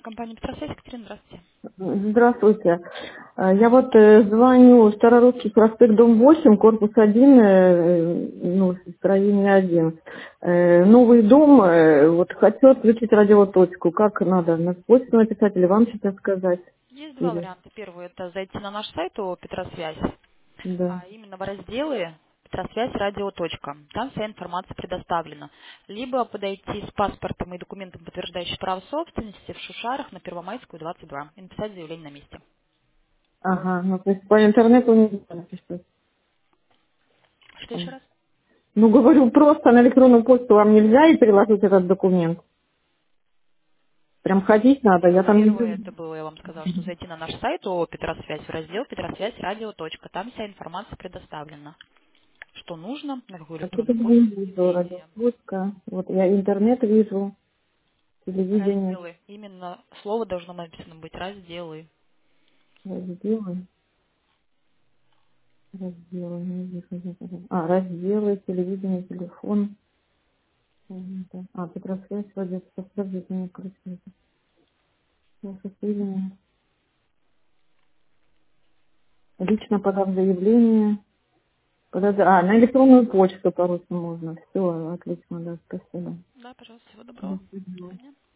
Компания «Петросвязь», Екатерина, здравствуйте. Здравствуйте. Я вот звоню Старорусский проспект, дом 8, корпус 1, ну, строение 1. Новый дом, вот хочу отключить радиоточку. Как надо? На почту написать или вам сейчас сказать? Есть два Или... варианта. Первый– это зайти на наш сайт ООО «Петросвязь», Да. а именно в разделы «Петросвязь радио. Точка». Там вся информация предоставлена. Либо подойти с паспортом и документом, подтверждающим право собственности в Шушарах на Первомайскую, 22, и написать заявление на месте. Ага, ну, то есть по интернету не написать. Что еще раз? Ну, говорю, просто на электронную почту вам нельзя и приложить этот документ. Прям ходить надо, я там не Первое люблю. это было, я вам сказала, что зайти на наш сайт ООО «Петросвязь» в раздел «Петросвязь радио. Точка». Там вся информация предоставлена. Что нужно, на какую А что-то электронную не почту вижу, заведения. радиослушка. Вот я интернет вижу, телевидение, Разделы. Именно слово должно написано быть разделы. разделы, не вижу, не вижу. А, разделы, телевидение, телефон. Да. А, Петросвязь, подождите, не красиво. Телевидение. Лично подав заявление. Подожди, на электронную почту по-русски можно. Все, отлично, да, спасибо. Да, пожалуйста, всего До доброго. До свидания. свидания.